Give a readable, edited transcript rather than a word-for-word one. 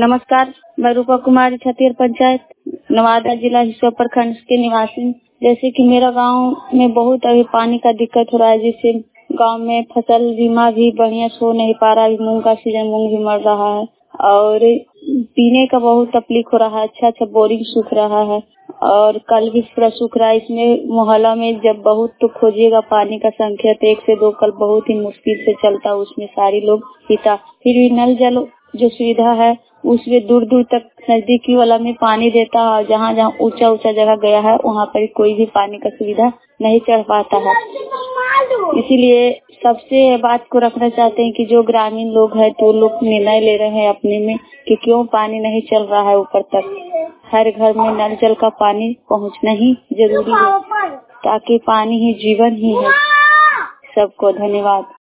नमस्कार, मैं रूपा कुमारी छतियर पंचायत नवादा जिला हिसुआ प्रखंड के निवासी। जैसे कि मेरा गांव में बहुत अभी पानी का दिक्कत हो रहा है, जिससे गांव में फसल बीमा भी बढ़िया से हो नहीं पा रहा है। मूंग का सीजन, मूंग भी मर रहा है और पीने का बहुत तकलीफ हो रहा है। अच्छा बोरिंग सूख रहा है और कल भी पूरा सूख रहा है। इसमें मोहल्ला में जब बहुत तो खोजिएगा पानी का संख्या तो 1 से 2 कल बहुत ही मुश्किल से चलता, उसमें सारे लोग पीता। फिर भी नल जल जो सुविधा है उसमें दूर दूर तक नजदीकी वाला में पानी देता है और जहाँ जहाँ ऊंचा ऊंचा जगह गया है वहाँ पर कोई भी पानी का सुविधा नहीं चढ़ पाता है। इसीलिए सबसे बात को रखना चाहते हैं कि जो ग्रामीण लोग हैं तो लोग निर्णय ले रहे हैं अपने में कि क्यों पानी नहीं चल रहा है ऊपर तक। हर घर में नल जल का पानी पहुँचना ही जरूरी है, ताकि पानी ही जीवन ही है। सबको धन्यवाद।